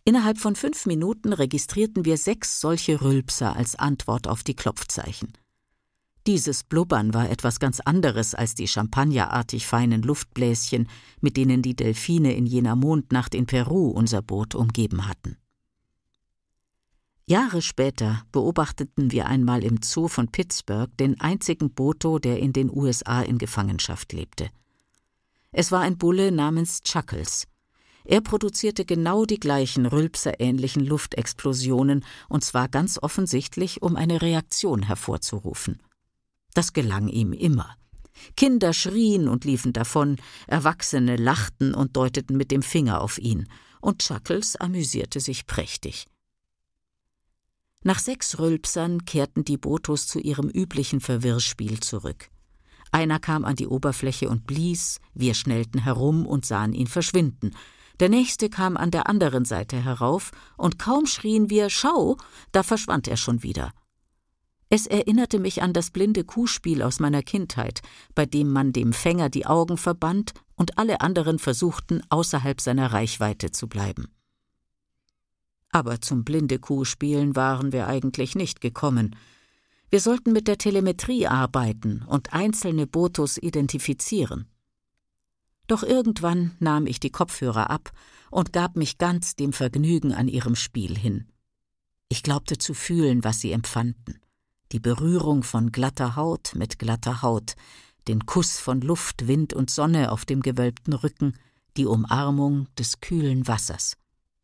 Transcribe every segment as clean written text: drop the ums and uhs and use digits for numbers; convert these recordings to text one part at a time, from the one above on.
Innerhalb von 5 Minuten registrierten wir 6 solche Rülpser als Antwort auf die Klopfzeichen. Dieses Blubbern war etwas ganz anderes als die champagnerartig feinen Luftbläschen, mit denen die Delfine in jener Mondnacht in Peru unser Boot umgeben hatten. Jahre später beobachteten wir einmal im Zoo von Pittsburgh den einzigen Boto, der in den USA in Gefangenschaft lebte. Es war ein Bulle namens Chuckles. Er produzierte genau die gleichen rülpserähnlichen Luftexplosionen, und zwar ganz offensichtlich, um eine Reaktion hervorzurufen. Das gelang ihm immer. Kinder schrien und liefen davon, Erwachsene lachten und deuteten mit dem Finger auf ihn, und Chuckles amüsierte sich prächtig. Nach 6 Rülpsern kehrten die Botos zu ihrem üblichen Verwirrspiel zurück. Einer kam an die Oberfläche und blies, wir schnellten herum und sahen ihn verschwinden. Der nächste kam an der anderen Seite herauf, und kaum schrien wir »Schau!«, da verschwand er schon wieder. Es erinnerte mich an das blinde Kuhspiel aus meiner Kindheit, bei dem man dem Fänger die Augen verband und alle anderen versuchten, außerhalb seiner Reichweite zu bleiben. Aber zum blinde Kuhspielen waren wir eigentlich nicht gekommen. Wir sollten mit der Telemetrie arbeiten und einzelne Botos identifizieren. Doch irgendwann nahm ich die Kopfhörer ab und gab mich ganz dem Vergnügen an ihrem Spiel hin. Ich glaubte zu fühlen, was sie empfanden. Die Berührung von glatter Haut mit glatter Haut, den Kuss von Luft, Wind und Sonne auf dem gewölbten Rücken, die Umarmung des kühlen Wassers.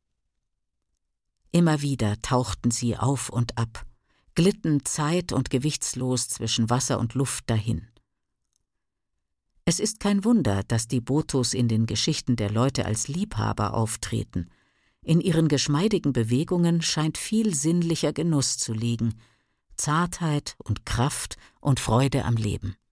Immer wieder tauchten sie auf und ab, glitten zeit- und gewichtslos zwischen Wasser und Luft dahin. Es ist kein Wunder, dass die Botos in den Geschichten der Leute als Liebhaber auftreten. In ihren geschmeidigen Bewegungen scheint viel sinnlicher Genuss zu liegen, Zartheit und Kraft und Freude am Leben.